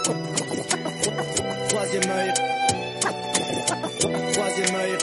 Troisième œil. Troisième œil.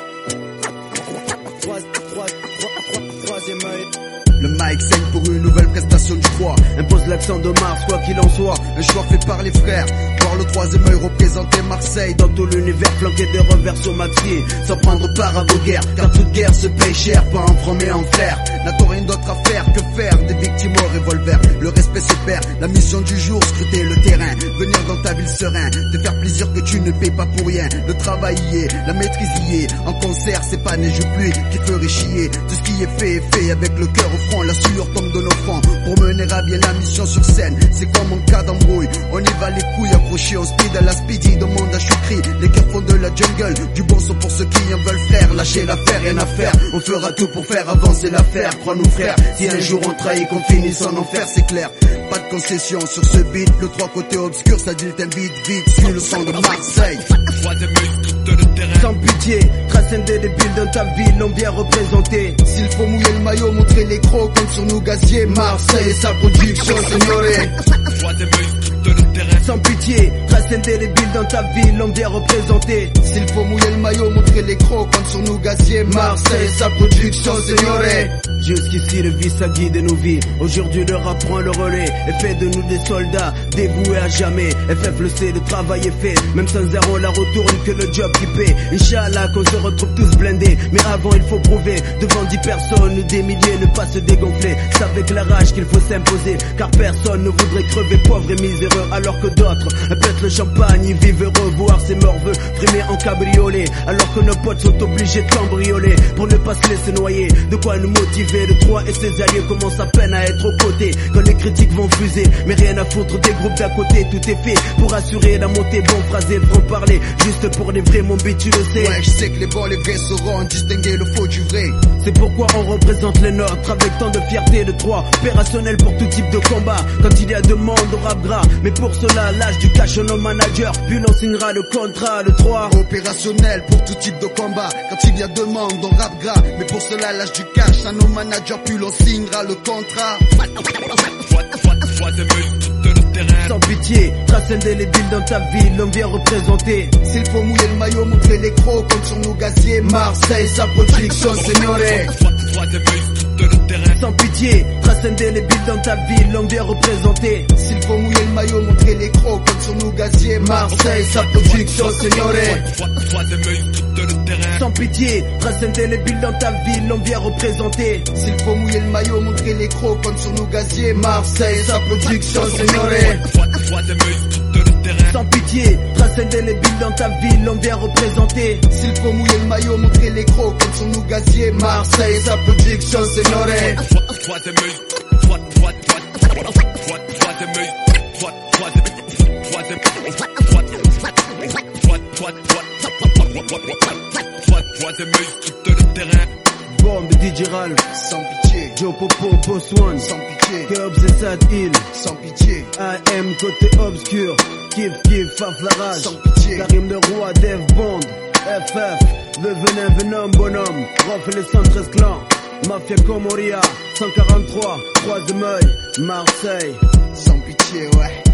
Troisième œil. Le mic saigne pour une nouvelle prestation du 3. Impose l'accent de Mars, quoi qu'il en soit. Un choix fait par les frères. Voir le troisième œil représenter Marseille dans tout l'univers, flanqué de revers sur ma pied. Sans prendre part à vos guerres, car toute guerre se paye cher. Pas en franc mais en frère. N'a-t-on rien d'autre à faire que faire des victimes au revolver? Le respect se perd. La mission du jour, scruter le terrain. Venir dans ta ville serein. Te faire plaisir que tu ne payes pas pour rien. Le travail y est, la maîtrise y est. En concert, c'est pas neige ou pluie qui ferait chier. Tout ce qui est fait avec le cœur au front. La sueur tombe de nos fronts pour mener à bien la mission sur scène. C'est comme en cas d'embrouille, on y va les couilles accrochées au speed à la speedy, demande à Choukri. Les cœurs font de la jungle, du bon son pour ceux qui en veulent frère. Lâchez l'affaire, rien à faire, on fera tout pour faire avancer l'affaire. Crois-nous frère, si un jour on trahit qu'on finisse en enfer, c'est clair. Pas de concession sur ce beat, le 3 côté obscur, ça dit t'invite vite, suis le son de Marseille. Sans pitié, trace indélébile dans ta ville, l'on vient représenter. S'il faut mouiller le maillot, montrer les crocs, compte sur nous gazier. Marseille et sa production, señoré. Sans pitié, trace indélébile dans ta ville, l'on vient représenter. S'il faut mouiller le maillot, montrer les crocs, compte sur nous gazier. Marseille et sa production, señoré. Jusqu'ici le vice a guidé nos vies. Aujourd'hui le rap prend le relais et fait de nous des soldats dévoués à jamais. FF le sait, le travail est fait. Même sans zéro la retourne que le job qui paie. Inch'Allah qu'on se retrouve tous blindés. Mais avant il faut prouver devant 10 personnes, des milliers, ne pas se dégonfler. C'est avec la rage qu'il faut s'imposer, car personne ne voudrait crever pauvre et miséreux, alors que d'autres pètent le champagne, ils vivent heureux, voir ses morveux frimer en cabriolet, alors que nos potes sont obligés de cambrioler pour ne pas se laisser noyer. De quoi nous motiver? Le 3 et ses alliés commencent à peine à être aux côtés quand les critiques vont fuser, mais rien à foutre des groupes d'à côté. Tout est fait pour assurer la montée, bon phrasé, franc parler, juste pour les vrais, mon beat tu le sais. Ouais, je sais que les bons, les vrais sauront distinguer le faux du vrai. C'est pourquoi on représente les nôtres avec tant de fierté. Le 3, opérationnel pour tout type de combat, quand il y a demande au rap gras. Mais pour cela, lâche du cash à nos managers, puis l'on signera le contrat. Le 3, opérationnel pour tout type de combat, quand il y a demande au rap gras. Mais pour cela, lâche du cash à nos managers, puis l'on signera le contrat. Sans pitié, trace indélébile dans ta ville, l'on vient représenter. S'il faut mouiller le maillot, montrer les crocs, compte sur nos gaziers. Marseille, sa production, señoré. Sans pitié, trace indélébile dans ta ville, l'on vient représenter. S'il faut mouiller le maillot, montrer les crocs, compte sur nos gaziers. Marseille, sa production, señoré. Sans pitié, trace indélébile dans ta ville, l'on vient représenter. S'il faut mouiller le maillot, montrer les crocs, compte sur nos gaziers. Marseille, sa production, señoré. Sans pitié, trace indélébile dans ta ville, l'on vient représenter. S'il faut mouiller le maillot, montrer les crocs, compte sur nous gazier. Marseille, sa production, señoré. Bombe DJ Ralph, sans pitié. Joe Popo, Boss One, sans pitié. Kerbs et Sad Hill, sans pitié. AM côté obscur, Kif Kif, Faf la rage, sans pitié. Karim le roi, Dev Bond, FF, le venin venom bonhomme, Rof et les 113 clans, Mafia Comoria, 143, Troisième œil, Marseille, sans pitié, ouais.